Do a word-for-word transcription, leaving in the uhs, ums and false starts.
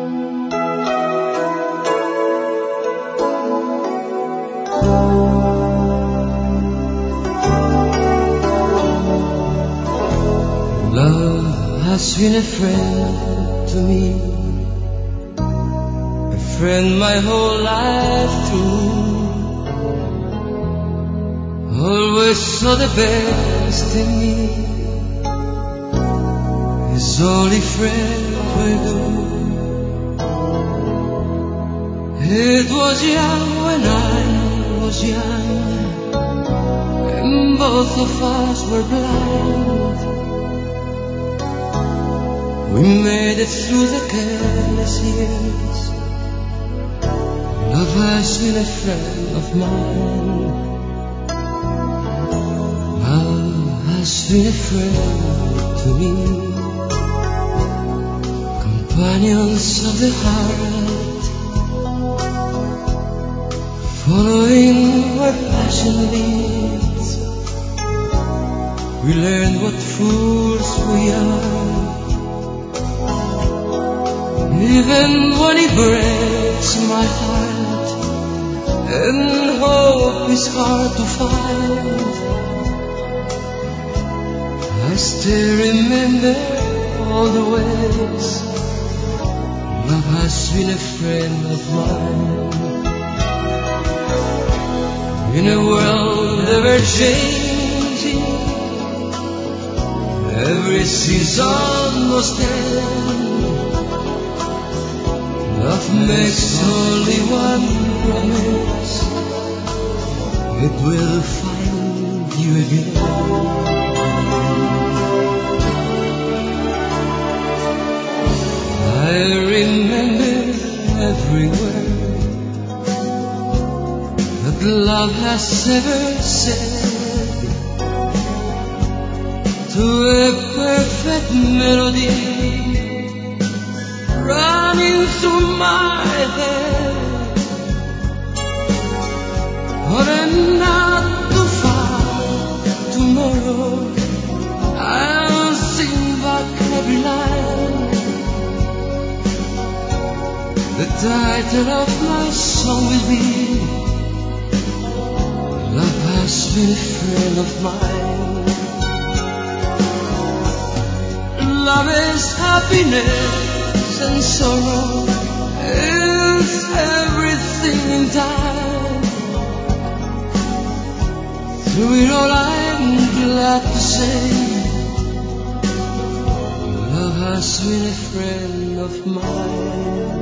Love has been a friend to me, a friend my whole life through. Always saw the best in me, his only friend will do. It was young when I was young, and both of us were blind. We made it through the careless years. Love has been a friend of mine. Love has been a friend to me. Companions of the heart, following where passion leads. We learn what fools we are. Even when it breaks my heart and hope is hard to find, I still remember all the ways love has been a friend of mine. In a world ever changing, every season must end. Love makes only one promise, it will find you again. I remember every word that love has ever said, to a perfect melody running through my head. On a not too far tomorrow, I'll sing back every line. The title of my song will be Love Has Been a Friend of Mine. Love is happiness and sorrow, is everything in time. Through it all I'm glad to say love has been a friend of mine.